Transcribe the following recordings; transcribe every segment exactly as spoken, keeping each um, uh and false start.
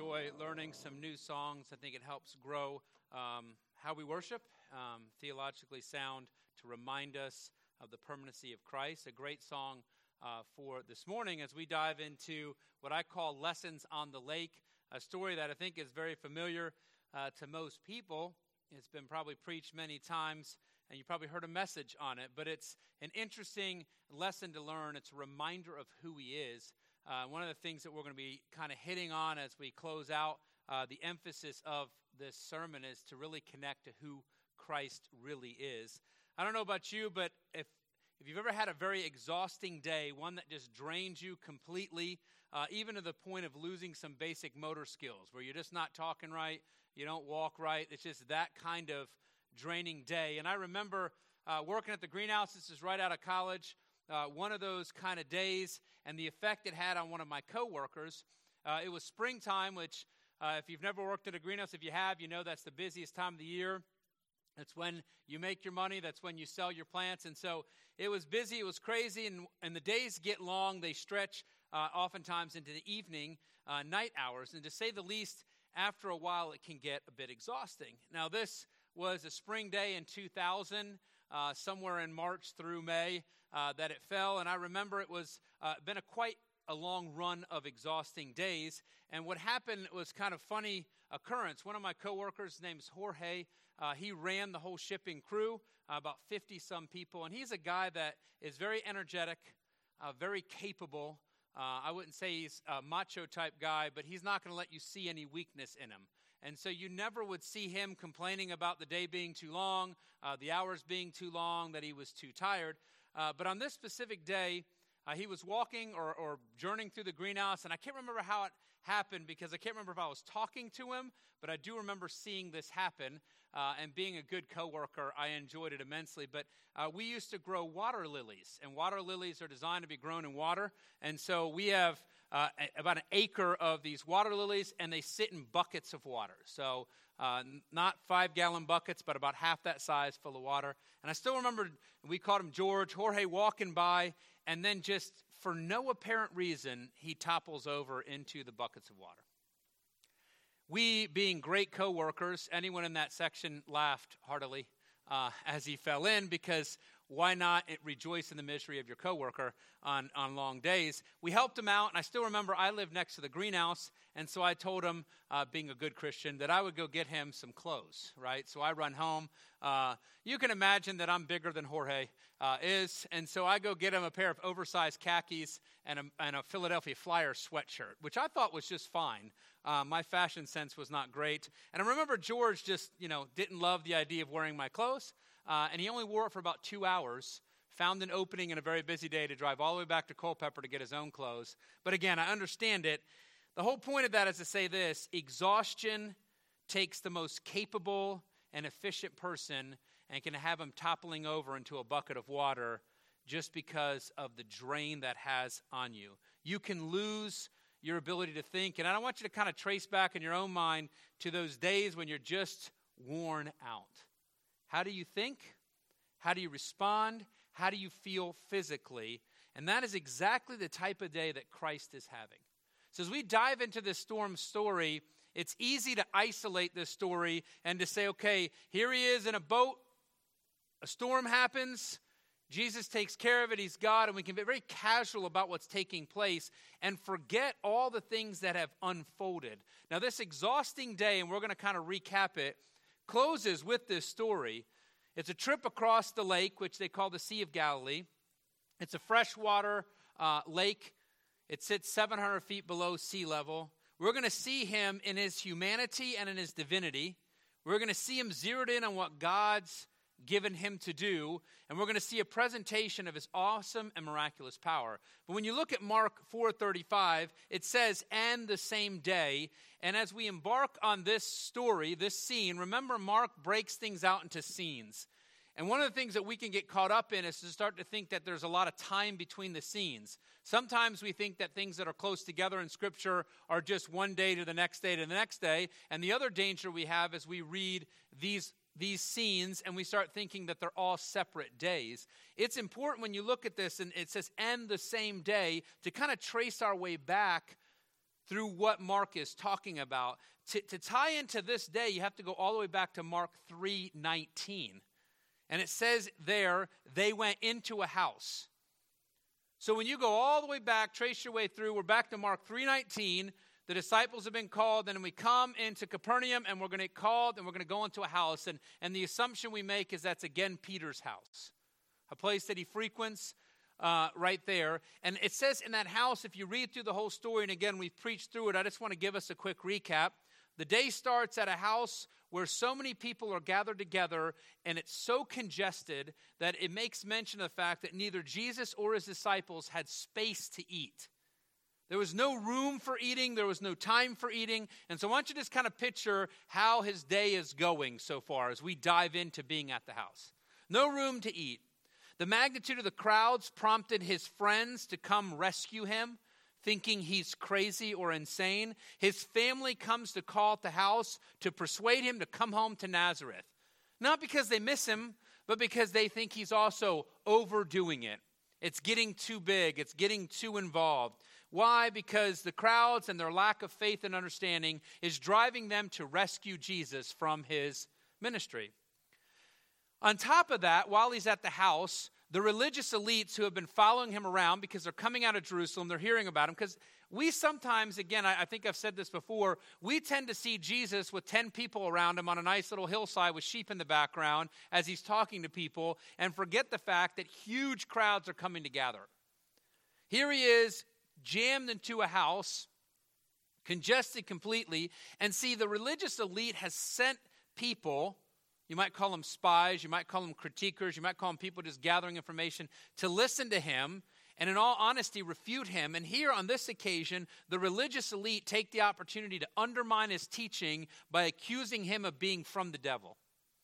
enjoy learning some new songs. I think it helps grow um, how we worship, um, theologically sound, to remind us of the permanency of Christ. A great song uh, for this morning as we dive into what I call Lessons on the Lake, a story that I think is very familiar uh, to most people. It's been probably preached many times, and you probably heard a message on it, but it's an interesting lesson to learn. It's a reminder of who he is. Uh, one of the things that we're going to be kind of hitting on as we close out uh, the emphasis of this sermon is to really connect to who Christ really is. I don't know about you, but if if you've ever had a very exhausting day, one that just drains you completely, uh, even to the point of losing some basic motor skills, where you're just not talking right, you don't walk right, it's just that kind of draining day. And I remember uh, working at the greenhouse. This is right out of college. Uh, one of those kind of days, and the effect it had on one of my coworkers. Uh, it was springtime, which uh, if you've never worked at a greenhouse, if you have, you know that's the busiest time of the year. That's when you make your money. That's when you sell your plants. And so it was busy. It was crazy. And, and the days get long. They stretch uh, oftentimes into the evening, uh, night hours. And to say the least, after a while, it can get a bit exhausting. Now, this was a spring day in two thousand, uh, somewhere in March through May. Uh, that it fell, and I remember it was uh, been a quite a long run of exhausting days, and what happened was kind of funny occurrence. One of my coworkers, his name's Jorge, uh, he ran the whole shipping crew, uh, about fifty-some people, and he's a guy that is very energetic, uh, very capable. Uh, I wouldn't say he's a macho-type guy, but he's not going to let you see any weakness in him. And so you never would see him complaining about the day being too long, uh, the hours being too long, that he was too tired. Uh, but on this specific day, uh, he was walking or, or journeying through the greenhouse, and I can't remember how it happened because I can't remember if I was talking to him, but I do remember seeing this happen, uh, and being a good coworker, I enjoyed it immensely. But uh, we used to grow water lilies, and water lilies are designed to be grown in water, and so we have uh, a, about an acre of these water lilies, and they sit in buckets of water. So Uh, not five-gallon buckets, but about half that size full of water. And I still remember we called him George, Jorge walking by, and then just for no apparent reason, he topples over into the buckets of water. We, being great co-workers, anyone in that section laughed heartily uh, as he fell in, because why not rejoice in the misery of your coworker on, on long days? We helped him out, and I still remember I lived next to the greenhouse, and so I told him, uh, being a good Christian, that I would go get him some clothes, right? So I run home. Uh, you can imagine that I'm bigger than Jorge uh, is, and so I go get him a pair of oversized khakis and a, and a Philadelphia Flyers sweatshirt, which I thought was just fine. Uh, my fashion sense was not great. And I remember George just, you know, didn't love the idea of wearing my clothes. Uh, and he only wore it for about two hours, found an opening in a very busy day to drive all the way back to Culpeper to get his own clothes. But again, I understand it. The whole point of that is to say this: exhaustion takes the most capable and efficient person and can have him toppling over into a bucket of water just because of the drain that has on you. You can lose your ability to think. And I want you to kind of trace back in your own mind to those days when you're just worn out. How do you think? How do you respond? How do you feel physically? And that is exactly the type of day that Christ is having. So as we dive into this storm story, it's easy to isolate this story and to say, okay, here he is in a boat, a storm happens, Jesus takes care of it, he's God, and we can be very casual about what's taking place and forget all the things that have unfolded. Now this exhausting day, and we're going to kind of recap it, closes with this story. It's a trip across the lake, which they call the Sea of Galilee. It's a freshwater uh, lake. It sits seven hundred feet below sea level. We're going to see him in his humanity and in his divinity. We're going to see him zeroed in on what God's given him to do, and we're going to see a presentation of his awesome and miraculous power. But when you look at Mark four thirty-five, it says, "And the same day." And as we embark on this story, this scene, remember Mark breaks things out into scenes. And one of the things that we can get caught up in is to start to think that there's a lot of time between the scenes. Sometimes we think that things that are close together in Scripture are just one day to the next day to the next day. And the other danger we have is we read these these scenes and we start thinking that they're all separate days. It's important when you look at this and it says, "and the same day," to kind of trace our way back through what Mark is talking about. To, to tie into this day, you have to go all the way back to Mark three nineteen. And it says there, they went into a house. So when you go all the way back, trace your way through, we're back to Mark three nineteen. The disciples have been called, and we come into Capernaum, and we're going to get called, and we're going to go into a house. And, and the assumption we make is that's, again, Peter's house, a place that he frequents uh, right there. And it says in that house, if you read through the whole story, and again, we've preached through it, I just want to give us a quick recap. The day starts at a house where so many people are gathered together, and it's so congested that it makes mention of the fact that neither Jesus or his disciples had space to eat. There was no room for eating. There was no time for eating. And so I want you to just kind of picture how his day is going so far as we dive into being at the house. No room to eat. The magnitude of the crowds prompted his friends to come rescue him, thinking he's crazy or insane. His family comes to call at the house to persuade him to come home to Nazareth. Not because they miss him, but because they think he's also overdoing it. It's getting too big. It's getting too involved. Why? Because the crowds and their lack of faith and understanding is driving them to rescue Jesus from his ministry. On top of that, while he's at the house, the religious elites who have been following him around because they're coming out of Jerusalem, they're hearing about him. Because we sometimes, again, I, I think I've said this before, we tend to see Jesus with ten people around him on a nice little hillside with sheep in the background as he's talking to people and forget the fact that huge crowds are coming to gather. Here he is, jammed into a house, congested completely, and see, the religious elite has sent people, you might call them spies, you might call them critiquers, you might call them people just gathering information, to listen to him and in all honesty refute him. And here on this occasion, the religious elite take the opportunity to undermine his teaching by accusing him of being from the devil.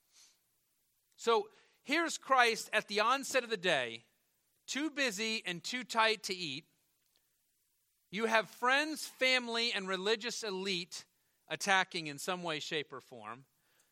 So here's Christ at the onset of the day, too busy and too tight to eat. You have friends, family, and religious elite attacking in some way, shape, or form.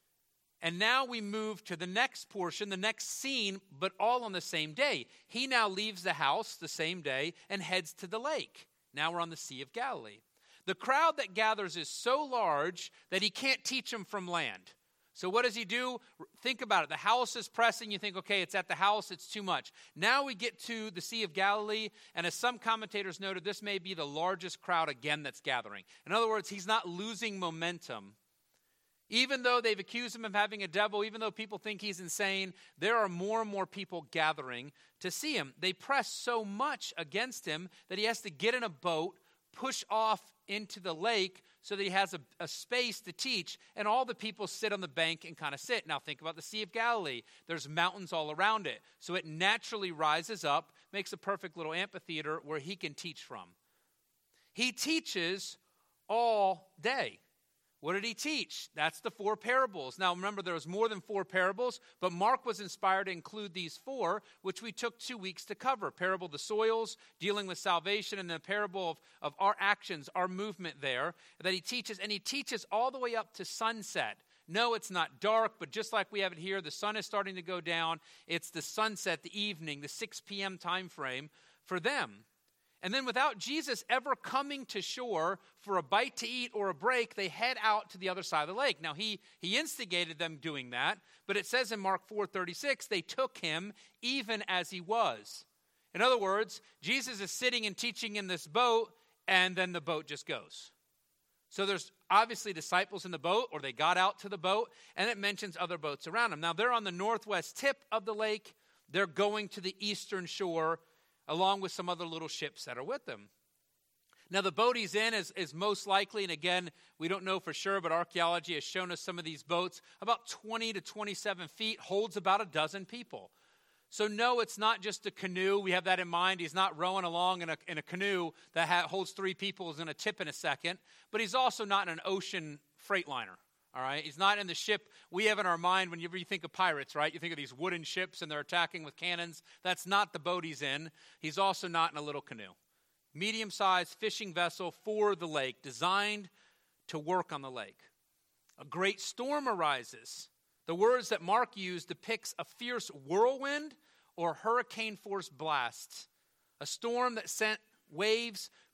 And now we move to the next portion, the next scene, but all on the same day. He now leaves the house the same day and heads to the lake. Now we're on the Sea of Galilee. The crowd that gathers is so large that he can't teach them from land. So what does he do? Think about it. The house is pressing. You think, okay, it's at the house. It's too much. Now we get to the Sea of Galilee, and as some commentators noted, this may be the largest crowd again that's gathering. In other words, he's not losing momentum. Even though they've accused him of having a devil, even though people think he's insane, there are more and more people gathering to see him. They press so much against him that he has to get in a boat, push off into the lake so that he has a, a space to teach, and all the people sit on the bank and kind of sit. Now think about the Sea of Galilee. There's mountains all around it. So it naturally rises up, makes a perfect little amphitheater where he can teach from. He teaches all day. What did he teach? That's the four parables. Now remember, there was more than four parables, but Mark was inspired to include these four, which we took two weeks to cover. Parable of the soils, dealing with salvation, and the parable of, of our actions, our movement there, that he teaches. And he teaches all the way up to sunset. No, it's not dark, but just like we have it here, the sun is starting to go down. It's the sunset, the evening, the six p.m. time frame for them. And then without Jesus ever coming to shore for a bite to eat or a break, they head out to the other side of the lake. Now, he, he instigated them doing that, but it says in Mark four thirty-six, they took him even as he was. In other words, Jesus is sitting and teaching in this boat, and then the boat just goes. So there's obviously disciples in the boat, or they got out to the boat, and it mentions other boats around them. Now, they're on the northwest tip of the lake. They're going to the eastern shore, along with some other little ships that are with them. Now, the boat he's in is, is most likely, and again, we don't know for sure, but archaeology has shown us some of these boats, about twenty to twenty-seven feet, holds about a dozen people. So no, it's not just a canoe. We have that in mind. He's not rowing along in a, in a canoe that ha- holds three people, is going to tip in a second. But he's also not in an ocean freight liner. All right, he's not in the ship we have in our mind whenever you think of pirates, right? You think of these wooden ships and they're attacking with cannons. That's not the boat he's in. He's also not in a little canoe. Medium-sized fishing vessel for the lake, designed to work on the lake. A great storm arises. The words that Mark used depicts a fierce whirlwind or hurricane-force blast. A storm that sent waves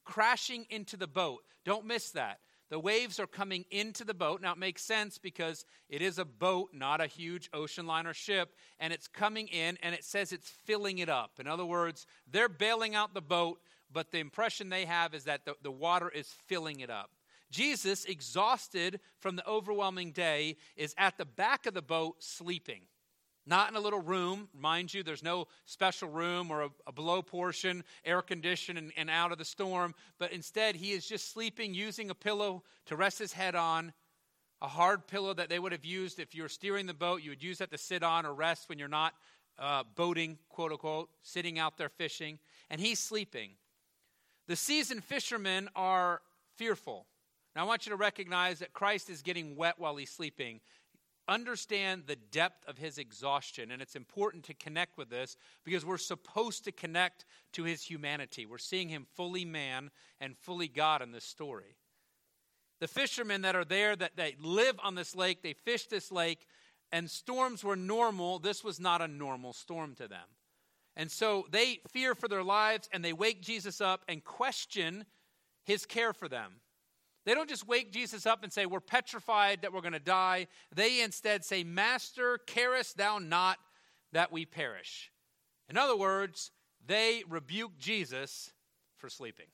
crashing into the boat. Don't miss that. The waves are coming into the boat. Now, it makes sense because it is a boat, not a huge ocean liner ship, and it's coming in, and it says it's filling it up. In other words, they're bailing out the boat, but the impression they have is that the, the water is filling it up. Jesus, exhausted from the overwhelming day, is at the back of the boat sleeping. Not in a little room. Mind you, there's no special room or a, a below portion, air conditioned and, and out of the storm. But instead, he is just sleeping, using a pillow to rest his head on, a hard pillow that they would have used if you were steering the boat. You would use that to sit on or rest when you're not uh, boating, quote unquote, sitting out there fishing. And he's sleeping. The seasoned fishermen are fearful. Now, I want you to recognize that Christ is getting wet while he's sleeping. Understand the depth of his exhaustion, and it's important to connect with this because we're supposed to connect to his humanity. We're seeing him fully man and fully God in this story. The fishermen that are there, that they live on this lake, they fish this lake, and storms were normal. This was not a normal storm to them. And so they fear for their lives, and they wake Jesus up and question his care for them. They don't just wake Jesus up and say, we're petrified that we're going to die. They instead say, Master, carest thou not that we perish? In other words, they rebuke Jesus for sleeping.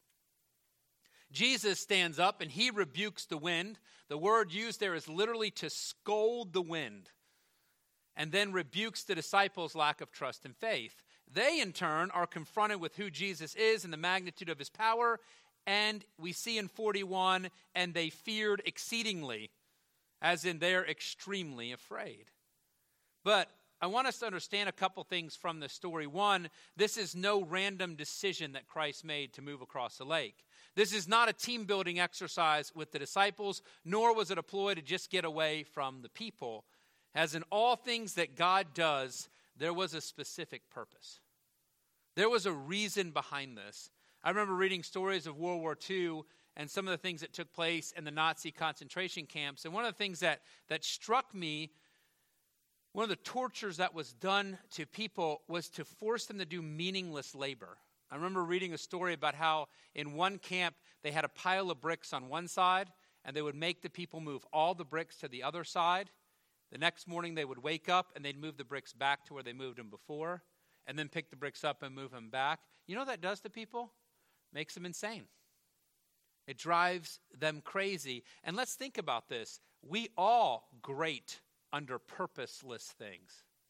Jesus stands up and he rebukes the wind. The word used there is literally to scold the wind, and then rebukes the disciples' lack of trust and faith. They, in turn, are confronted with who Jesus is and the magnitude of his power. And we see in forty-one, and they feared exceedingly, as in they're extremely afraid. But I want us to understand a couple things from this story. One, this is no random decision that Christ made to move across the lake. This is not a team-building exercise with the disciples, nor was it a ploy to just get away from the people. As in all things that God does, there was a specific purpose. There was a reason behind this. I remember reading stories of World War Two and some of the things that took place in the Nazi concentration camps. And one of the things that, that struck me, one of the tortures that was done to people was to force them to do meaningless labor. I remember reading a story about how in one camp they had a pile of bricks on one side, and they would make the people move all the bricks to the other side. The next morning they would wake up and they'd move the bricks back to where they moved them before, and then pick the bricks up and move them back. You know what that does to people? Makes them insane. It drives them crazy. And let's think about this. We all grate under purposeless things.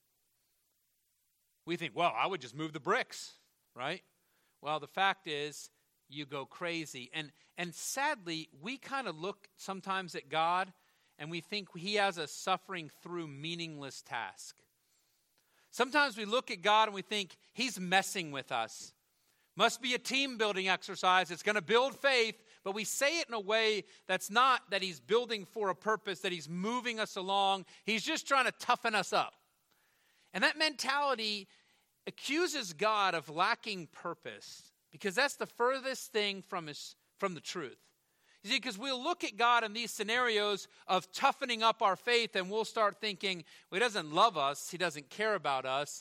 We think, well, I would just move the bricks, right? Well, the fact is, you go crazy. And, and sadly, we kind of look sometimes at God and we think he has us suffering through meaningless task. Sometimes we look at God and we think he's messing with us. Must be a team-building exercise. It's going to build faith, but we say it in a way that's not that he's building for a purpose, that he's moving us along. He's just trying to toughen us up. And that mentality accuses God of lacking purpose because that's the furthest thing from his, from the truth. You see, because we'll look at God in these scenarios of toughening up our faith and we'll start thinking, well, he doesn't love us, he doesn't care about us,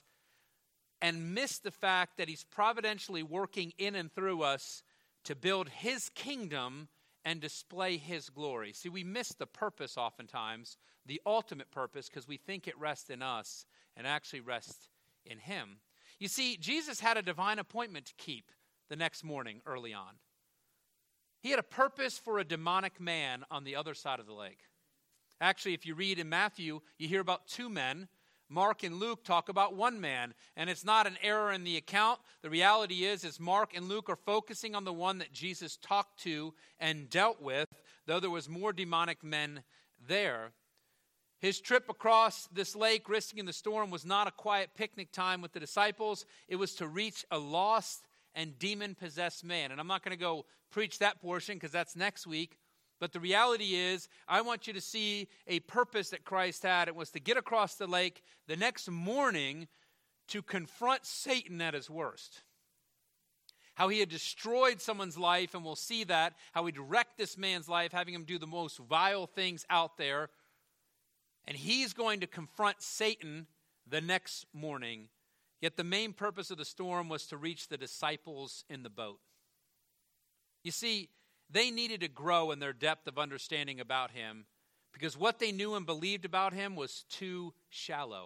and miss the fact that he's providentially working in and through us to build his kingdom and display his glory. See, we miss the purpose oftentimes, the ultimate purpose, because we think it rests in us and actually rests in him. You see, Jesus had a divine appointment to keep the next morning early on. He had a purpose for a demonic man on the other side of the lake. Actually, if you read in Matthew, you hear about two men. Mark and Luke talk about one man, and it's not an error in the account. The reality is, is Mark and Luke are focusing on the one that Jesus talked to and dealt with, though there was more demonic men there. His trip across this lake, risking the storm, was not a quiet picnic time with the disciples. It was to reach a lost and demon-possessed man. And I'm not going to go preach that portion because that's next week. But the reality is, I want you to see a purpose that Christ had. It was to get across the lake the next morning to confront Satan at his worst. How he had destroyed someone's life, and we'll see that. How he'd wrecked this man's life, having him do the most vile things out there. And he's going to confront Satan the next morning. Yet the main purpose of the storm was to reach the disciples in the boat. You see, they needed to grow in their depth of understanding about him because what they knew and believed about him was too shallow.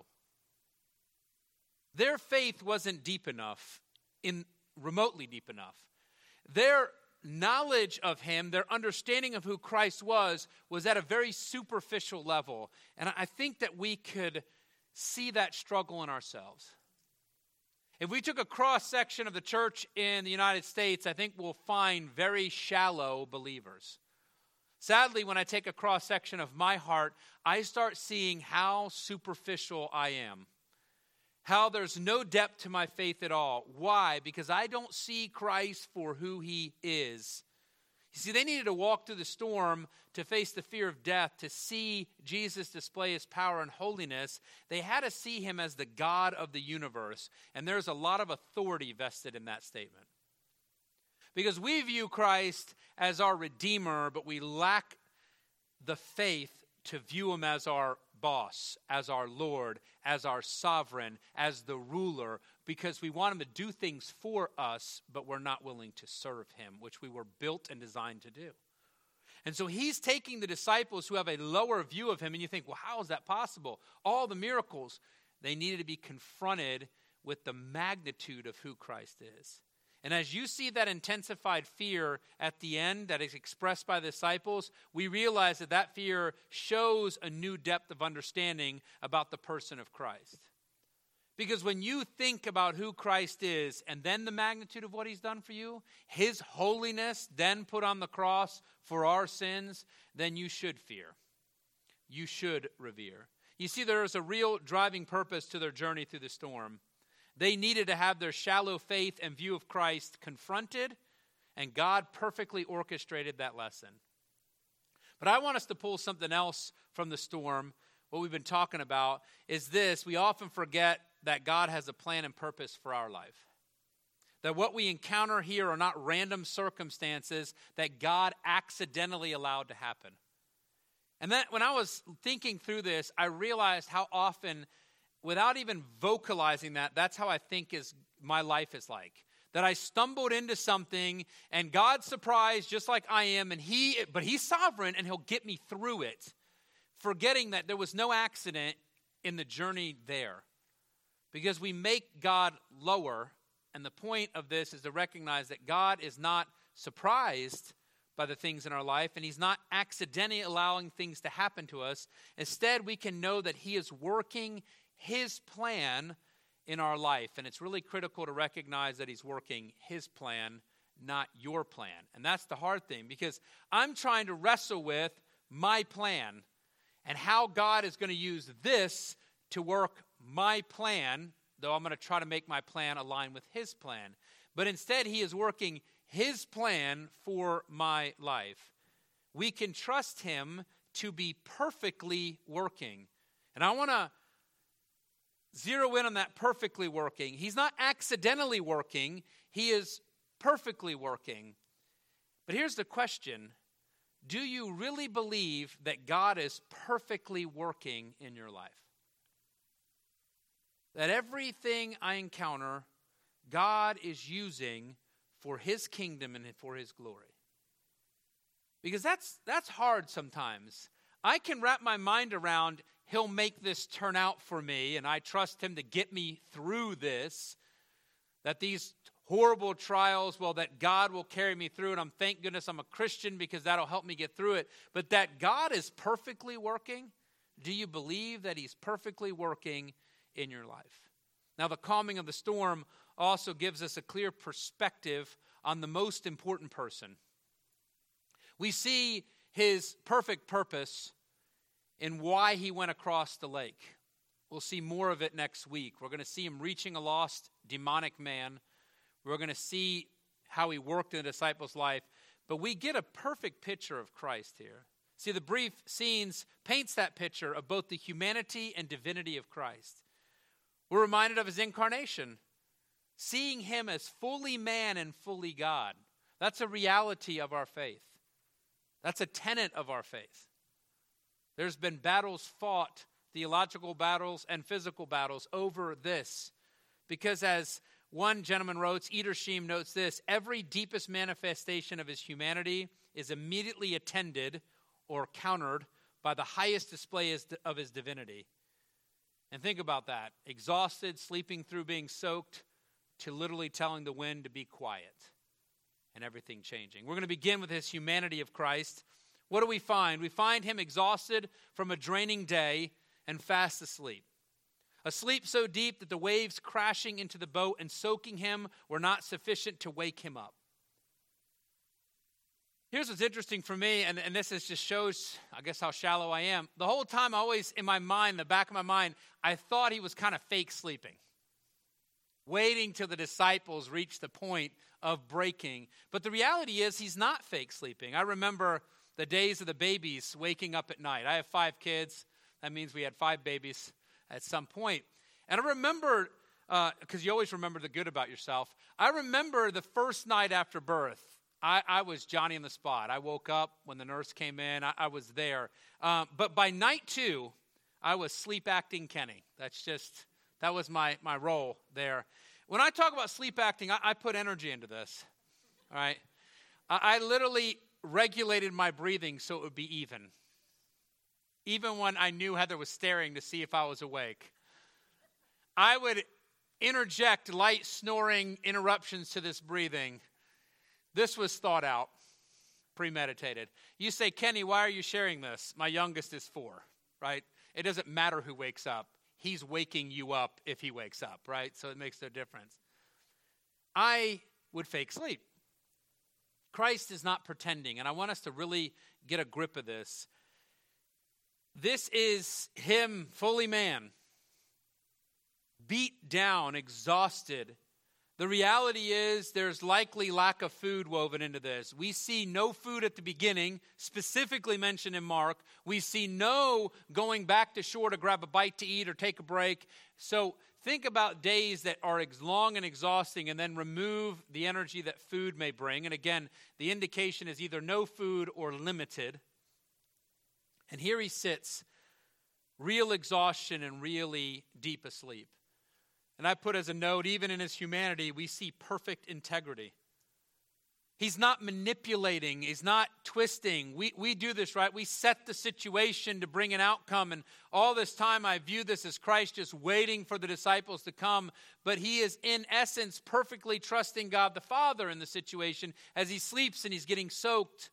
Their faith wasn't deep enough, in remotely deep enough. Their knowledge of him, their understanding of who Christ was, was at a very superficial level. And I think that we could see that struggle in ourselves. If we took a cross-section of the church in the United States, I think we'll find very shallow believers. Sadly, when I take a cross-section of my heart, I start seeing how superficial I am. How there's no depth to my faith at all. Why? Because I don't see Christ for who he is. You see, they needed to walk through the storm to face the fear of death, to see Jesus display his power and holiness. They had to see him as the God of the universe. And there's a lot of authority vested in that statement. Because we view Christ as our Redeemer, but we lack the faith to view him as our boss, as our Lord, as our sovereign, as the ruler, because we want him to do things for us, but we're not willing to serve him, which we were built and designed to do. And so he's taking the disciples who have a lower view of him, and you think, well, how is that possible? All the miracles, they needed to be confronted with the magnitude of who Christ is. And as you see that intensified fear at the end that is expressed by the disciples, we realize that that fear shows a new depth of understanding about the person of Christ. Because when you think about who Christ is and then the magnitude of what he's done for you, his holiness then put on the cross for our sins, then you should fear. You should revere. You see, there is a real driving purpose to their journey through the storm. They needed to have their shallow faith and view of Christ confronted, and God perfectly orchestrated that lesson. But I want us to pull something else from the storm. What we've been talking about is this: we often forget that God has a plan and purpose for our life. That what we encounter here are not random circumstances that God accidentally allowed to happen. And then when I was thinking through this, I realized how often, without even vocalizing that, that's how I think is my life is like. That I stumbled into something and God's surprised just like I am, and he, but he's sovereign and he'll get me through it. Forgetting that there was no accident in the journey there. Because we make God lower, and the point of this is to recognize that God is not surprised by the things in our life, and he's not accidentally allowing things to happen to us. Instead, we can know that he is working his plan in our life. And it's really critical to recognize that he's working his plan, not your plan. And that's the hard thing, because I'm trying to wrestle with my plan and how God is going to use this to work my plan, though I'm going to try to make my plan align with his plan. But instead, he is working his plan for my life. We can trust him to be perfectly working. And I want to zero in on that perfectly working. He's not accidentally working. He is perfectly working. But here's the question. Do you really believe that God is perfectly working in your life? That everything I encounter, God is using for his kingdom and for his glory. Because that's that's hard sometimes. I can wrap my mind around he'll make this turn out for me, and I trust him to get me through this. That these horrible trials, well, that God will carry me through it. I'm thank goodness I'm a Christian because that'll help me get through it. But that God is perfectly working, do you believe that he's perfectly working in your life? Now, the calming of the storm also gives us a clear perspective on the most important person. We see his perfect purpose in why he went across the lake. We'll see more of it next week. We're going to see him reaching a lost demonic man. We're going to see how he worked in the disciples' life. But we get a perfect picture of Christ here. See, the brief scenes paints that picture of both the humanity and divinity of Christ. We're reminded of his incarnation, seeing him as fully man and fully God. That's a reality of our faith. That's a tenet of our faith. There's been battles fought, theological battles and physical battles over this. Because as One gentleman wrote, Edersheim notes this, every deepest manifestation of his humanity is immediately attended or countered by the highest display of his divinity. And think about that. Exhausted, sleeping through being soaked, to literally telling the wind to be quiet and everything changing. We're going to begin with his humanity of Christ. What do we find? We find him exhausted from a draining day and fast asleep. A sleep so deep that the waves crashing into the boat and soaking him were not sufficient to wake him up. Here's what's interesting for me, and, and this is just shows, I guess, how shallow I am. The whole time, always in my mind, in the back of my mind, I thought he was kind of fake sleeping, waiting till the disciples reached the point of breaking. But the reality is he's not fake sleeping. I remember the days of the babies waking up at night. I have five kids. That means we had five babies at some point. And I remember, because uh, you always remember the good about yourself, I remember the first night after birth. I, I was Johnny on the spot. I woke up when the nurse came in. I, I was there. Um, but by night two, I was sleep acting Kenny. That's just, that was my, my role there. When I talk about sleep acting, I, I put energy into this. All right. I, I literally regulated my breathing so it would be even. Even when I knew Heather was staring to see if I was awake. I would interject light snoring interruptions to this breathing. This was thought out, premeditated. You say, Kenny, why are you sharing this? My youngest is four, right? It doesn't matter who wakes up. He's waking you up if he wakes up, right? So it makes no difference. I would fake sleep. Christ is not pretending, and I want us to really get a grip of this. This is him, fully man, beat down, exhausted. The reality is there's likely lack of food woven into this. We see no food at the beginning, specifically mentioned in Mark. We see no going back to shore to grab a bite to eat or take a break. So think about days that are long and exhausting and then remove the energy that food may bring. And again, the indication is either no food or limited. And here he sits, real exhaustion and really deep asleep. And I put as a note, even in his humanity, we see perfect integrity. He's not manipulating. He's not twisting. We we do this, right? We set the situation to bring an outcome. And all this time I view this as Christ just waiting for the disciples to come. But he is in essence perfectly trusting God the Father in the situation as he sleeps and he's getting soaked.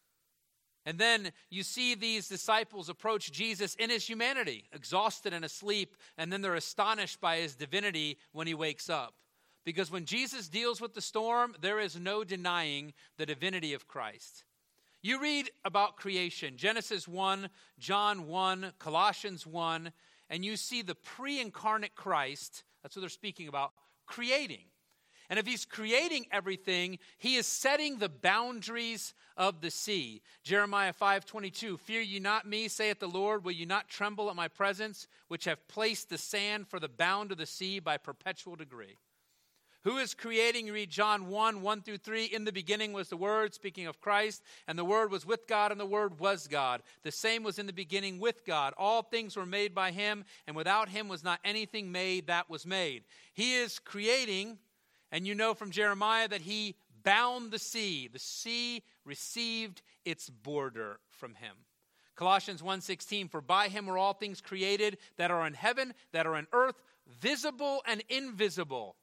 And then you see these disciples approach Jesus in his humanity, exhausted and asleep, and then they're astonished by his divinity when he wakes up. Because when Jesus deals with the storm, there is no denying the divinity of Christ. You read about creation, Genesis one, John one, Colossians one, and you see the pre-incarnate Christ, that's what they're speaking about, creating. And if he's creating everything, he is setting the boundaries of the sea. Jeremiah five twenty-two, fear ye not me, saith the Lord, will you not tremble at my presence, which have placed the sand for the bound of the sea by perpetual degree. Who is creating? You read John one, one through three. In the beginning was the Word, speaking of Christ, and the Word was with God, and the Word was God. The same was in the beginning with God. All things were made by him, and without him was not anything made that was made. He is creating. And you know from Jeremiah that he bound the sea. The sea received its border from him. Colossians one sixteen, for by him were all things created that are in heaven, that are in earth, visible and invisible.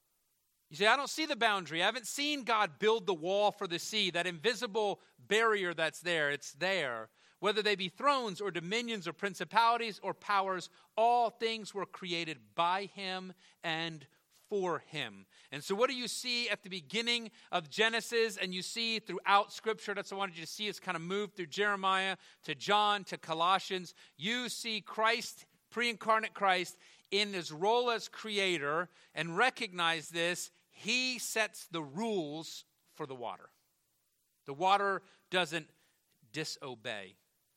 You say, I don't see the boundary. I haven't seen God build the wall for the sea, that invisible barrier that's there. It's there. Whether they be thrones or dominions or principalities or powers, all things were created by him and for him. And so what do you see at the beginning of Genesis and you see throughout Scripture? That's what I wanted you to see. It's kind of moved through Jeremiah to John to Colossians. You see Christ, pre-incarnate Christ, in his role as creator, and recognize this, he sets the rules for the water. The water doesn't disobey.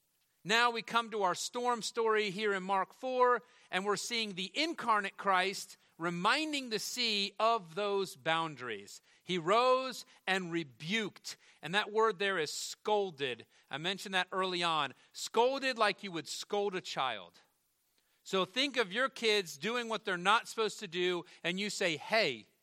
Now we come to our storm story here in Mark four, and we're seeing the incarnate Christ reminding the sea of those boundaries. He rose and rebuked. And that word there is scolded. I mentioned that early on. Scolded like you would scold a child. So think of your kids doing what they're not supposed to do, and you say, hey,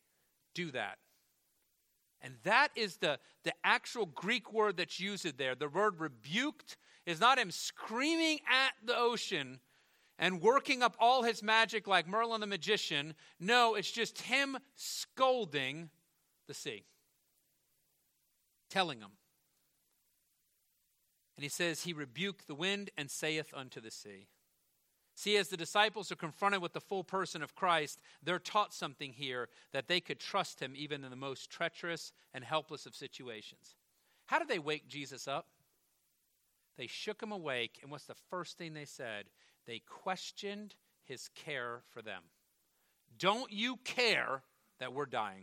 do that. And that is the, the actual Greek word that's used there. The word rebuked is not him screaming at the ocean and working up all his magic like Merlin the magician. No, it's just him scolding the sea, telling him. And he says, he rebuked the wind and saith unto the sea. See, as the disciples are confronted with the full person of Christ, they're taught something here that they could trust him even in the most treacherous and helpless of situations. How did they wake Jesus up? They shook him awake, and what's the first thing they said? They questioned his care for them. Don't you care that we're dying?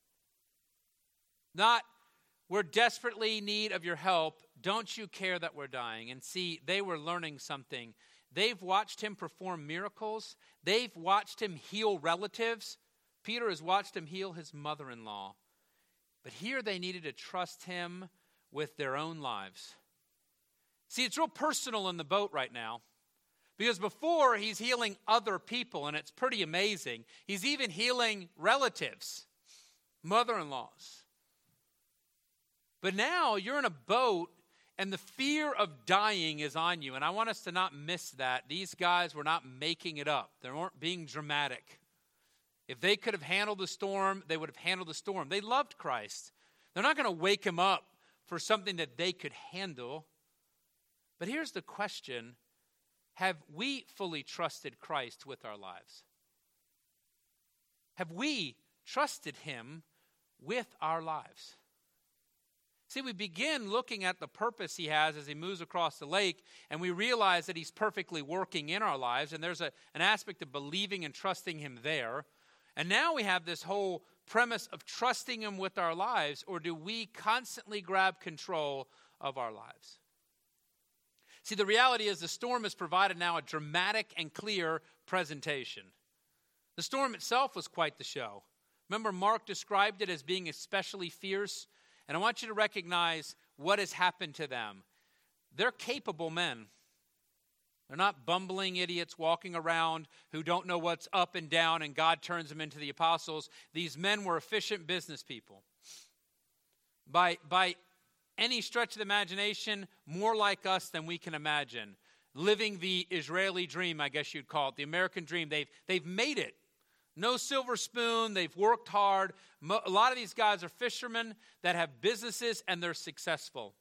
Not, we're desperately in need of your help. Don't you care that we're dying? And see, they were learning something. They've watched him perform miracles. They've watched him heal relatives. Peter has watched him heal his mother-in-law. But here they needed to trust him with their own lives. See, it's real personal in the boat right now. Because before, he's healing other people, and it's pretty amazing. He's even healing relatives, mother-in-laws. But now you're in a boat, and the fear of dying is on you. And I want us to not miss that. These guys were not making it up. They weren't being dramatic. If they could have handled the storm, they would have handled the storm. They loved Christ. They're not going to wake him up for something that they could handle. But here's the question. Have we fully trusted Christ with our lives? Have we trusted him with our lives? See, we begin looking at the purpose he has as he moves across the lake, and we realize that he's perfectly working in our lives, and there's a, an aspect of believing and trusting him there. And now we have this whole premise of trusting him with our lives, or do we constantly grab control of our lives? See, the reality is the storm has provided now a dramatic and clear presentation. The storm itself was quite the show. Remember, Mark described it as being especially fierce. And I want you to recognize what has happened to them. They're capable men. They're not bumbling idiots walking around who don't know what's up and down, and God turns them into the apostles. These men were efficient business people. By, by any stretch of the imagination, more like us than we can imagine. Living the Israeli dream, I guess you'd call it, the American dream. They've, they've made it. No silver spoon. They've worked hard. A lot of these guys are fishermen that have businesses, and they're successful.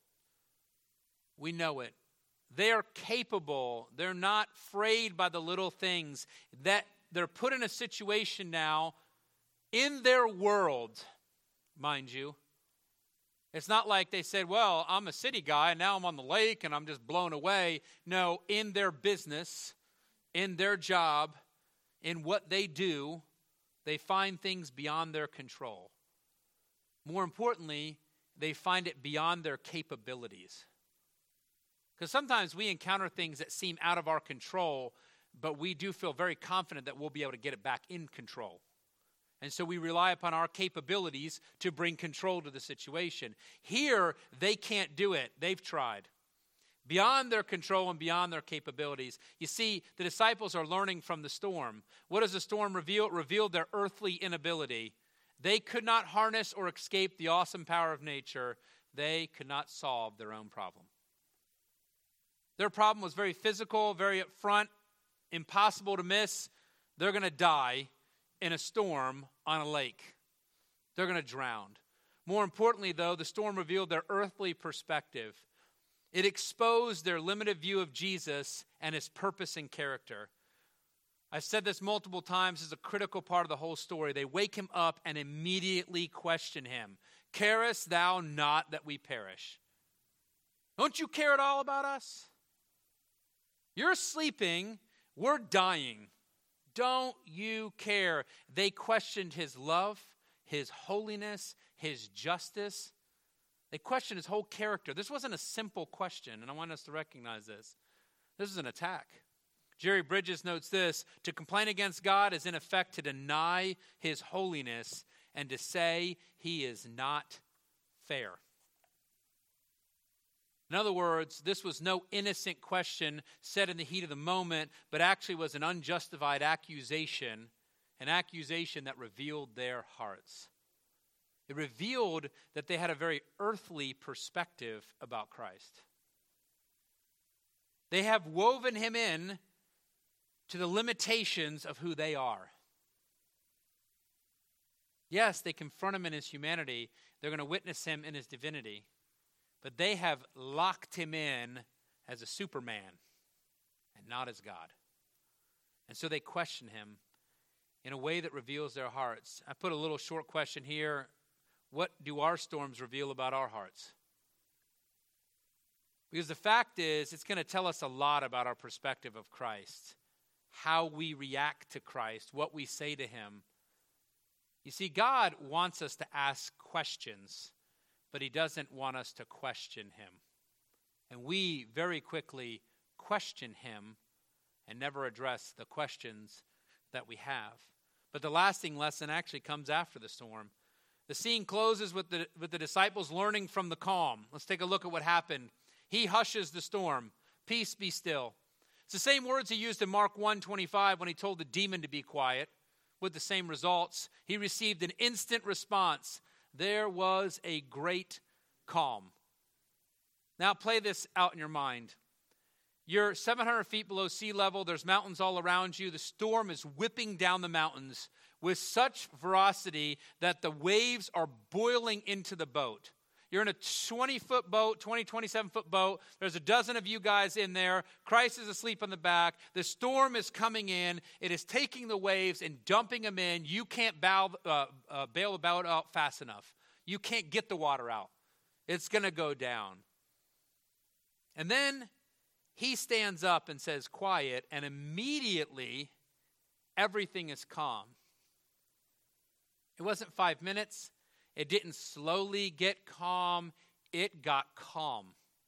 We know it. They are capable. They're not frayed by the little things. That they're put in a situation now in their world, mind you. It's not like they said, well, I'm a city guy, and now I'm on the lake, and I'm just blown away. No, in their business, in their job, in what they do, they find things beyond their control. More importantly, they find it beyond their capabilities. Because sometimes we encounter things that seem out of our control, but we do feel very confident that we'll be able to get it back in control. And so we rely upon our capabilities to bring control to the situation. Here, they can't do it. They've tried. Beyond their control and beyond their capabilities. You see, the disciples are learning from the storm. What does the storm reveal? It revealed their earthly inability. They could not harness or escape the awesome power of nature. They could not solve their own problem. Their problem was very physical, very upfront, impossible to miss. They're going to die in a storm on a lake. They're going to drown. More importantly, though, the storm revealed their earthly perspective. It exposed their limited view of Jesus and his purpose and character. I've said this multiple times as a critical part of the whole story. They wake him up and immediately question him. Carest thou not that we perish? Don't you care at all about us? You're sleeping. We're dying. Don't you care? They questioned his love, his holiness, his justice. They questioned his whole character. This wasn't a simple question, and I want us to recognize this. This is an attack. Jerry Bridges notes this: to complain against God is in effect to deny his holiness and to say he is not fair. In other words, this was no innocent question said in the heat of the moment, but actually was an unjustified accusation, an accusation that revealed their hearts. It revealed that they had a very earthly perspective about Christ. They have woven him in to the limitations of who they are. Yes, they confront him in his humanity. They're going to witness him in his divinity. But they have locked him in as a Superman and not as God. And so they question him in a way that reveals their hearts. I put a little short question here. What do our storms reveal about our hearts? Because the fact is, it's going to tell us a lot about our perspective of Christ, how we react to Christ, what we say to him. You see, God wants us to ask questions, but he doesn't want us to question him. And we very quickly question him and never address the questions that we have. But the lasting lesson actually comes after the storm. The scene closes with the, with the disciples learning from the calm. Let's take a look at what happened. He hushes the storm. Peace, be still. It's the same words he used in Mark one twenty-five when he told the demon to be quiet. With the same results, he received an instant response. There was a great calm. Now play this out in your mind. You're seven hundred feet below sea level. There's mountains all around you. The storm is whipping down the mountains with such ferocity that the waves are boiling into the boat. You're in a twenty-foot boat, twenty, twenty-seven-foot boat. There's a dozen of you guys in there. Christ is asleep on the back. The storm is coming in. It is taking the waves and dumping them in. You can't bail, uh, uh, bail the boat out fast enough. You can't get the water out. It's going to go down. And then he stands up and says, quiet, and immediately everything is calm. It wasn't five minutes. It didn't slowly get calm. It got calm.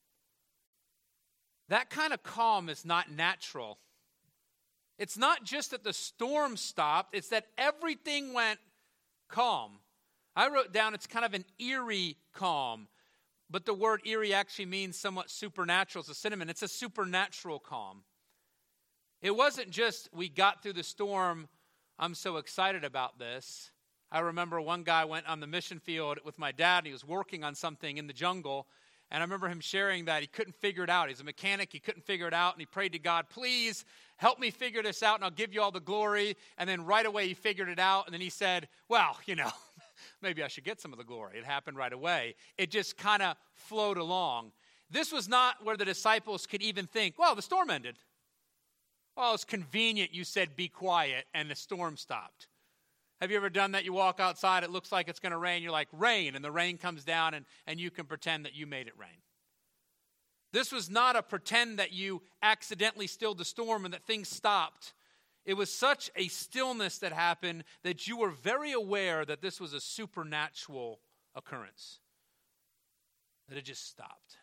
That kind of calm is not natural. It's not just that the storm stopped. It's that everything went calm. I wrote down it's kind of an eerie calm. But the word eerie actually means somewhat supernatural. It's a synonym. It's a supernatural calm. It wasn't just we got through the storm, I'm so excited about this. I remember one guy went on the mission field with my dad, and he was working on something in the jungle. And I remember him sharing that he couldn't figure it out. He's a mechanic. He couldn't figure it out. And he prayed to God, please help me figure this out, and I'll give you all the glory. And then right away he figured it out. And then he said, well, you know, maybe I should get some of the glory. It happened right away. It just kind of flowed along. This was not where the disciples could even think, well, the storm ended. Well, it's convenient you said be quiet and the storm stopped. Have you ever done that? You walk outside, it looks like it's going to rain. You're like, rain, and the rain comes down, and, and you can pretend that you made it rain. This was not a pretend that you accidentally stilled the storm and that things stopped. It was such a stillness that happened that you were very aware that this was a supernatural occurrence, that it just stopped.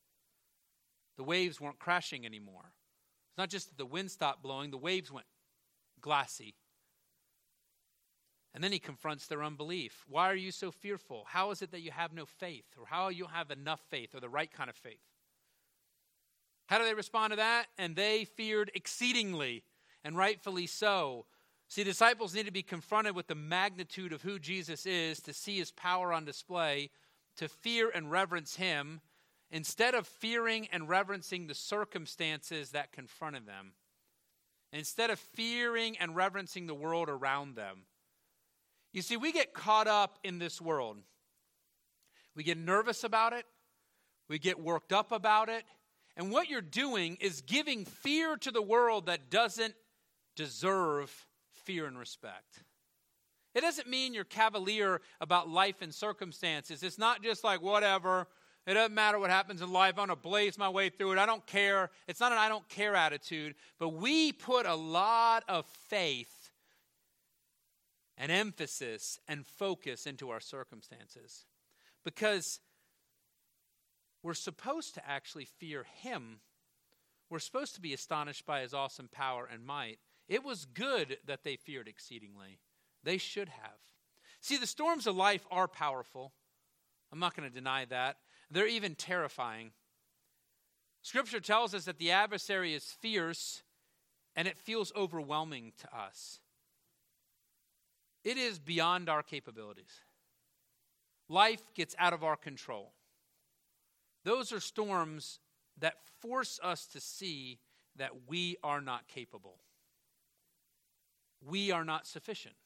The waves weren't crashing anymore. It's not just that the wind stopped blowing, the waves went glassy. And then he confronts their unbelief. Why are you so fearful? How is it that you have no faith? Or how you have enough faith or the right kind of faith? How do they respond to that? And they feared exceedingly, and rightfully so. See, disciples need to be confronted with the magnitude of who Jesus is to see his power on display, to fear and reverence him, instead of fearing and reverencing the circumstances that confronted them. Instead of fearing and reverencing the world around them. You see, we get caught up in this world. We get nervous about it. We get worked up about it. And what you're doing is giving fear to the world that doesn't deserve fear and respect. It doesn't mean you're cavalier about life and circumstances. It's not just like, whatever, it doesn't matter what happens in life. I'm going to blaze my way through it. I don't care. It's not an I don't care attitude. But we put a lot of faith and emphasis and focus into our circumstances because we're supposed to actually fear him. We're supposed to be astonished by his awesome power and might. It was good that they feared exceedingly. They should have. See, the storms of life are powerful. I'm not going to deny that. They're even terrifying. Scripture tells us that the adversary is fierce and it feels overwhelming to us. It is beyond our capabilities. life gets out of our control. Those are storms that force us to see that we are not capable. We are not sufficient.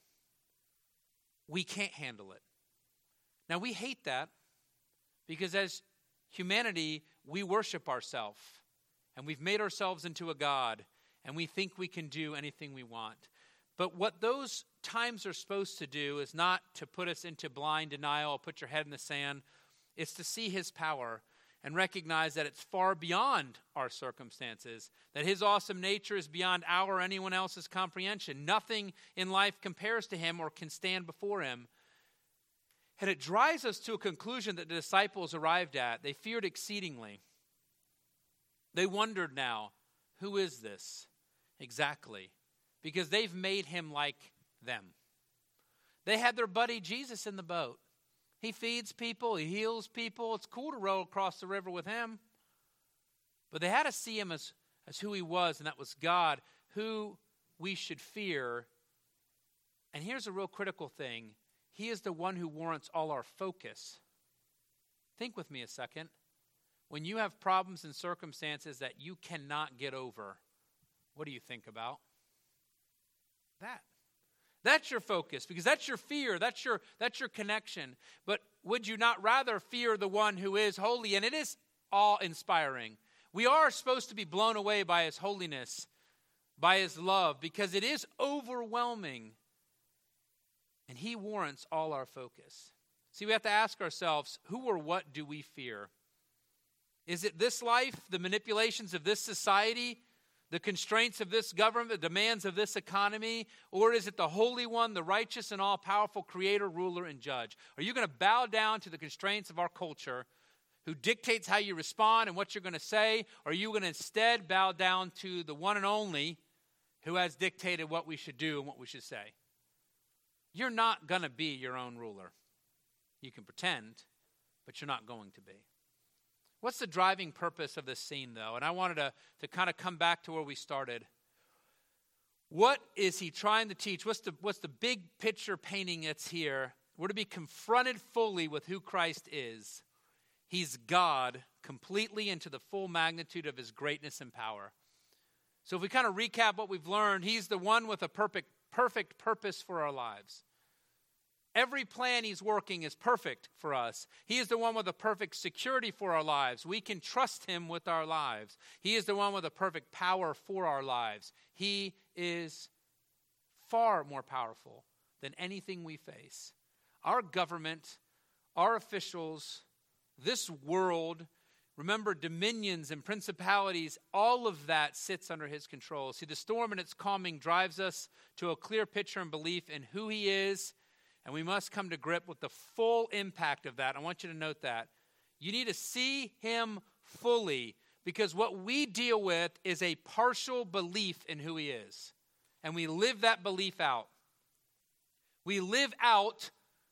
We can't handle it. Now, we hate that because as humanity, we worship ourselves, and we've made ourselves into a god, and we think we can do anything we want. But what those times are supposed to do is not to put us into blind denial, put your head in the sand. It's to see his power and recognize that it's far beyond our circumstances, that his awesome nature is beyond our or anyone else's comprehension. Nothing in life compares to him or can stand before him. And it drives us to a conclusion that the disciples arrived at. They feared exceedingly. They wondered now, who is this exactly? Because they've made him like them. They had their buddy Jesus in the boat. He feeds people, he heals people. It's cool to row across the river with him. But they had to see him as, as who he was, and that was God, who we should fear. And here's a real critical thing. He is the one who warrants all our focus. Think with me a second. When you have problems and circumstances that you cannot get over, what do you think about? That. That's your focus, because that's your fear, that's your that's your connection. But would you not rather fear the one who is holy? And it is awe-inspiring. We are supposed to be blown away by his holiness, by his love, because it is overwhelming. And he warrants all our focus. See, we have to ask ourselves, who or what do we fear? Is it this life, the manipulations of this society, the constraints of this government, the demands of this economy? Or is it the Holy One, the righteous and all-powerful creator, ruler, and judge? Are you going to bow down to the constraints of our culture, who dictates how you respond and what you're going to say? Or are you going to instead bow down to the one and only who has dictated what we should do and what we should say? You're not going to be your own ruler. You can pretend, but you're not going to be. What's the driving purpose of this scene, though? And I wanted to, to kind of come back to where we started. What is he trying to teach? What's the, what's the big picture painting that's here? We're to be confronted fully with who Christ is. He's God completely into the full magnitude of his greatness and power. So if we kind of recap what we've learned, he's the one with a perfect, perfect purpose for our lives. Every plan he's working is perfect for us. He is the one with a perfect security for our lives. We can trust him with our lives. He is the one with a perfect power for our lives. He is far more powerful than anything we face. Our government, our officials, this world, remember dominions and principalities, all of that sits under his control. See, the storm and its calming drives us to a clear picture and belief in who he is. And we must come to grip with the full impact of that. I want you to note that. You need to see him fully, because what we deal with is a partial belief in who he is. And we live that belief out. We live out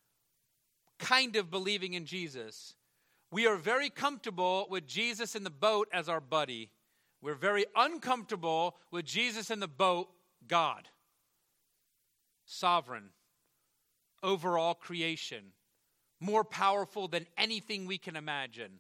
kind of believing in Jesus. We are very comfortable with Jesus in the boat as our buddy. We're very uncomfortable with Jesus in the boat, God. Sovereign. Over all creation, more powerful than anything we can imagine.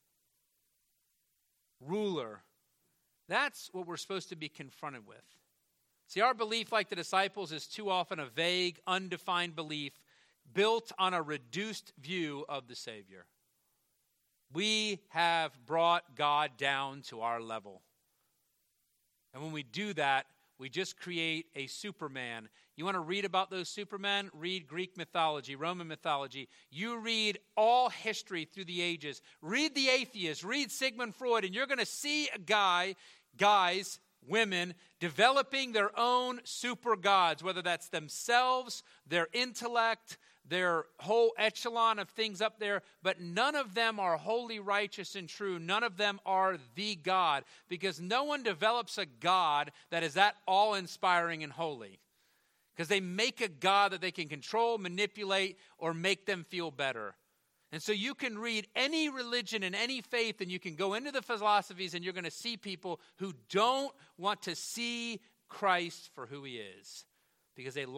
Ruler. That's what we're supposed to be confronted with. See, our belief, like the disciples, is too often a vague, undefined belief built on a reduced view of the Savior. We have brought God down to our level. And when we do that, we just create a Superman. You want to read about those Supermen? Read Greek mythology, Roman mythology. You read all history through the ages. Read the atheists. Read Sigmund Freud, and you're going to see a guy, guys, women, developing their own super gods, whether that's themselves, their intellect, their whole echelon of things up there, but none of them are holy, righteous, and true. None of them are the God, because no one develops a God that is that awe-inspiring and holy, because they make a God that they can control, manipulate, or make them feel better. And so you can read any religion and any faith, and you can go into the philosophies, and you're going to see people who don't want to see Christ for who he is, because they like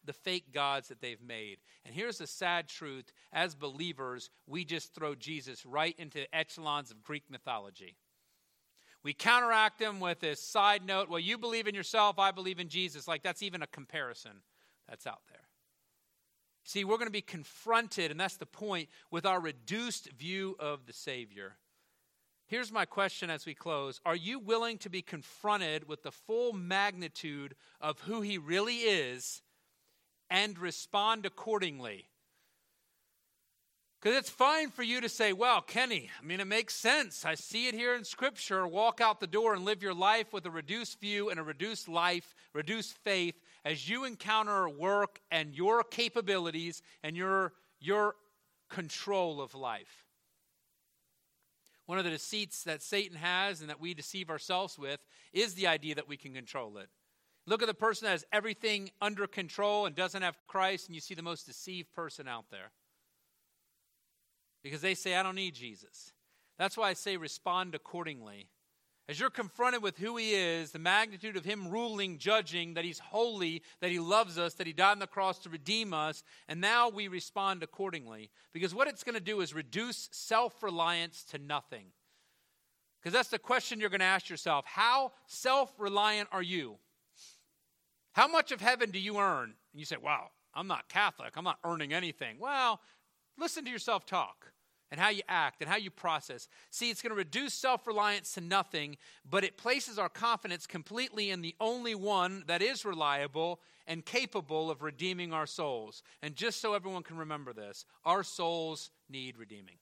the fake gods that they've made. And here's the sad truth. As believers, we just throw Jesus right into echelons of Greek mythology. We counteract him with this side note, well, you believe in yourself, I believe in Jesus. Like that's even a comparison that's out there. See, we're going to be confronted, and that's the point, with our reduced view of the Savior. Here's my question as we close. Are you willing to be confronted with the full magnitude of who he really is and respond accordingly? Because it's fine for you to say, well, Kenny, I mean, it makes sense. I see it here in Scripture. Walk out the door and live your life with a reduced view and a reduced life, reduced faith as you encounter work and your capabilities and your, your control of life. One of the deceits that Satan has and that we deceive ourselves with is the idea that we can control it. Look at the person that has everything under control and doesn't have Christ, and you see the most deceived person out there. Because they say, I don't need Jesus. That's why I say respond accordingly. As you're confronted with who he is, the magnitude of him ruling, judging, that he's holy, that he loves us, that he died on the cross to redeem us, and now we respond accordingly. Because what it's going to do is reduce self-reliance to nothing. Because that's the question you're going to ask yourself. How self-reliant are you? How much of heaven do you earn? And you say, wow, I'm not Catholic. I'm not earning anything. Well, listen to yourself talk and how you act and how you process. See, it's going to reduce self-reliance to nothing, but it places our confidence completely in the only one that is reliable and capable of redeeming our souls. And just so everyone can remember this, our souls need redeeming.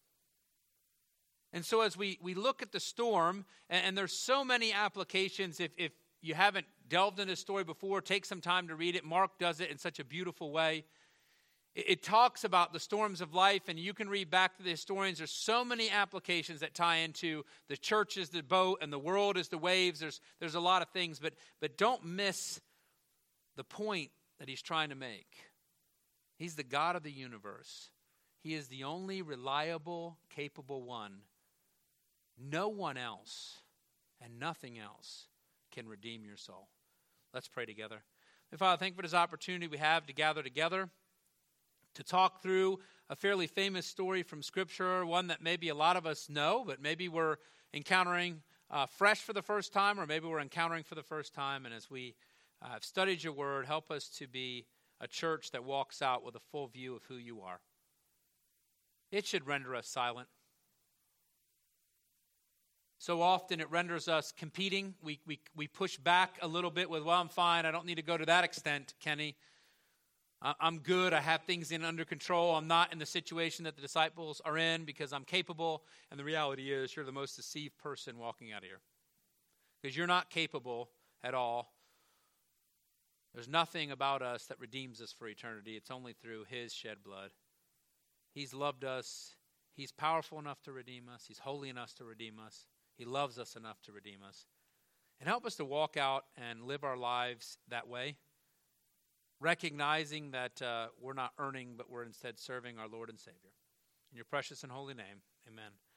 And so as we, we look at the storm, and, and there's so many applications, if, if you haven't delved into the story before, take some time to read it. Mark does it in such a beautiful way. It talks about the storms of life, and you can read back to the historians. There's so many applications that tie into the church is the boat and the world is the waves. There's, there's a lot of things, but, but don't miss the point that he's trying to make. He's the God of the universe. He is the only reliable, capable one. No one else and nothing else can redeem your soul. Let's pray together. Father, thank you for this opportunity we have to gather together, to talk through a fairly famous story from Scripture, one that maybe a lot of us know, but maybe we're encountering uh, fresh for the first time, or maybe we're encountering for the first time. And as we uh, have studied your word, help us to be a church that walks out with a full view of who you are. It should render us silent. So often it renders us competing. We, we, we push back a little bit with, well, I'm fine. I don't need to go to that extent, Kenny. I'm good. I have things in under control. I'm not in the situation that the disciples are in because I'm capable. And the reality is you're the most deceived person walking out of here. Because you're not capable at all. There's nothing about us that redeems us for eternity. It's only through his shed blood. He's loved us. He's powerful enough to redeem us. He's holy enough to redeem us. He loves us enough to redeem us. And help us to walk out and live our lives that way. Recognizing that uh, we're not earning, but we're instead serving our Lord and Savior. In your precious and holy name, amen.